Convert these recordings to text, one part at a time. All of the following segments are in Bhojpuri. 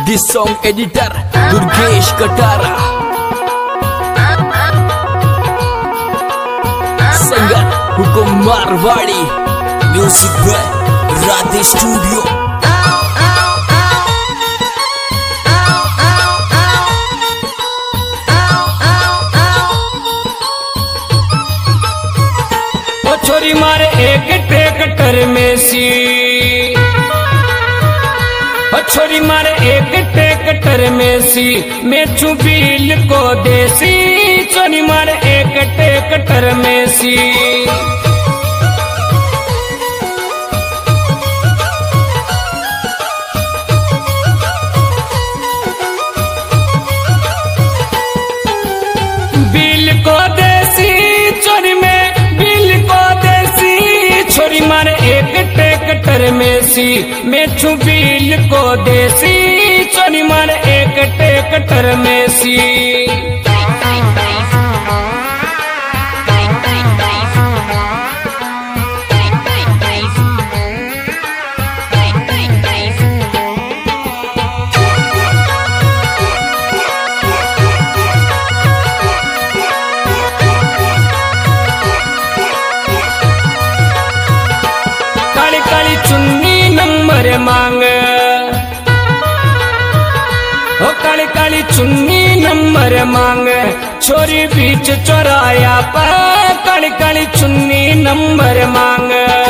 This song editor Durgesh Katara, singer Hukum Marwadi, music by Radhe Studio. ओ छोरी मारे एक ट्रैक्टर में सी, छोरी मारे एक ट्रैक्टर में सी, मैं छुपील को देसी। छोरी मारे एक ट्रैक्टर में सी, बिल को देसी। छोरी में बिल को देसी, छोरी मारे एक ट्रैक्टर में सी, मैं छुपील को देसी। छोरी मारे एक ट्रैक्टर में सी, काली काली चुन्नी नंबर मांग, ओ काली काली चुन्नी नंबर मांग। छोरी बीच चौराया पर काली काली चुन्नी नंबर मांग।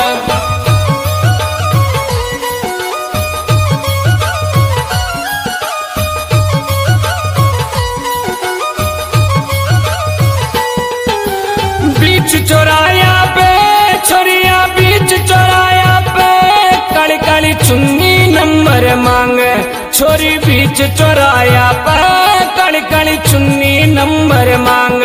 बीच चौराया पे छोरिया, बीच चौराया पे काली काली चुन्नी नंबर मांग। छोरी बीच चौराया पे काली काली चुन्नी नंबर मांग।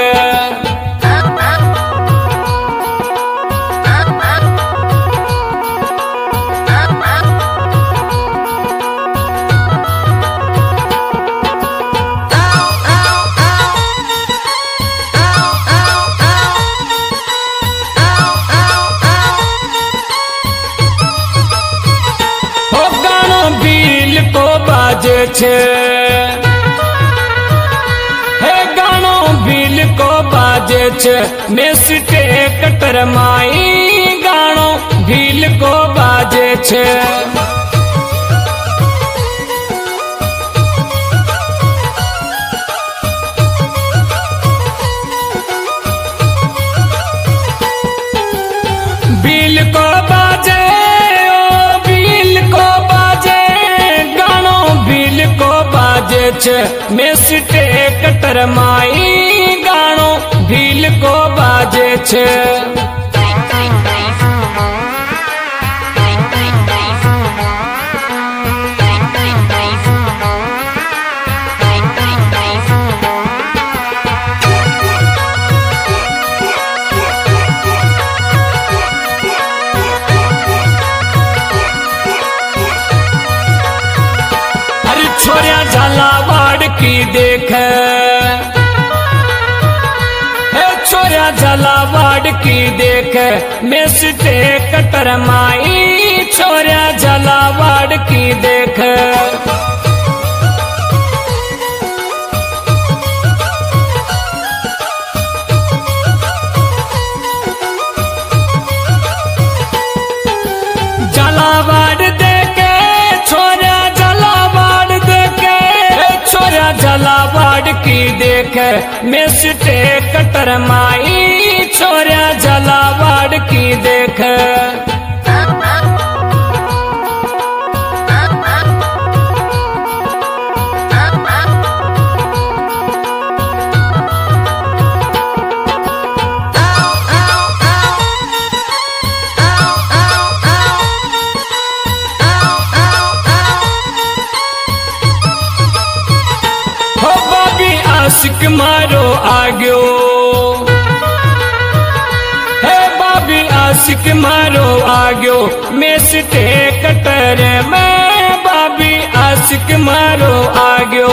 बिल को बाजे छे, हे गानो बिल को बाजे छे, मैं सिटे कटर माई। गानो बिल को बाजे छे, बिल को बाजे, ओ बिल को बाजे। गानो बिल को बाजे छे, मैं सिटे कटर माई। गानो बिल को बाजे छे, छोरिया झालावाड़ की देख, हे छोरिया झालावाड़ की देख, मैं सिटे कटर माई। छोरिया झालावाड़ की देख, झालावाड़ देखे छोरिया, झालावाड़ की देख, मैं सिटे कटर माई। छोरिया झालावाड़ की देख, आशिक मारो आग्यो, हे बाबी आशिक मारो आग्यो। मैं सिटे कटर में बाबी आशिक मारो आग्यो।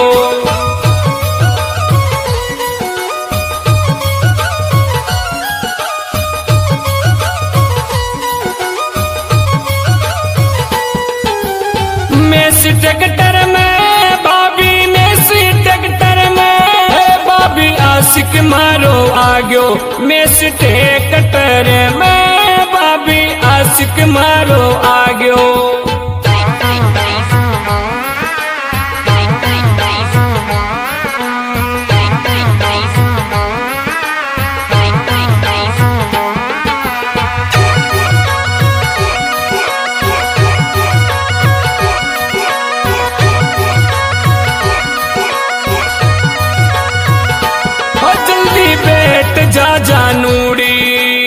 मैं सिटे कटर में आशिक मारो आग्यो में सिटे कटर में भाभी आशिक मारो आग्यो जा जानूड़ी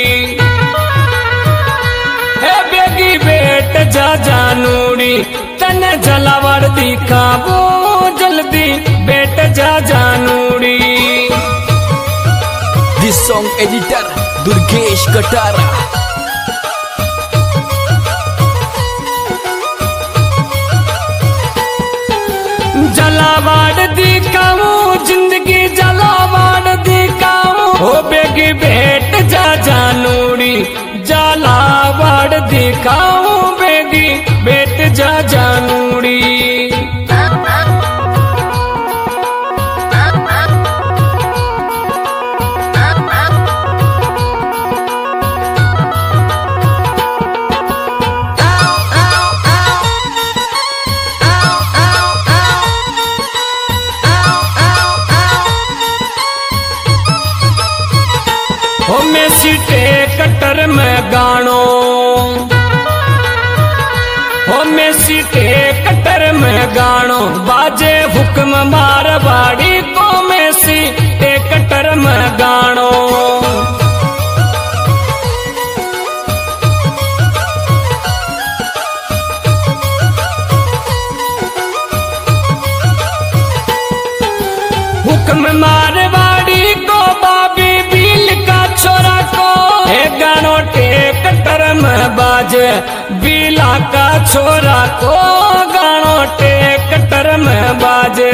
हे बेगी बेट जा जानूड़ी तने जलावर दिखावो जल्दी बेट जा जानूड़ी This song editor Durgesh Katara. जलावाड़ दिखाऊं जिंदगी जलावाड़ दिखाऊं हो बेगी बेट जा जानूड़ी जलावाड़ दिखाऊं बेगी बेट जा जानूड़ी हो में सीटे कटर में गानो हो में सीटे कटर में गानो बाजे हुक्म मारवाड़ी को में सीटे कटर में गानो हुक्म मारवाड़ी को बाबी बिल का छोरा को हे गानो टेकटर में बाजे बिला का छोरा को गानो टेकटर में बाजे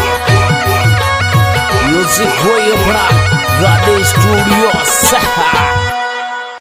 Music boy अपना राधे स्टूडियो सहा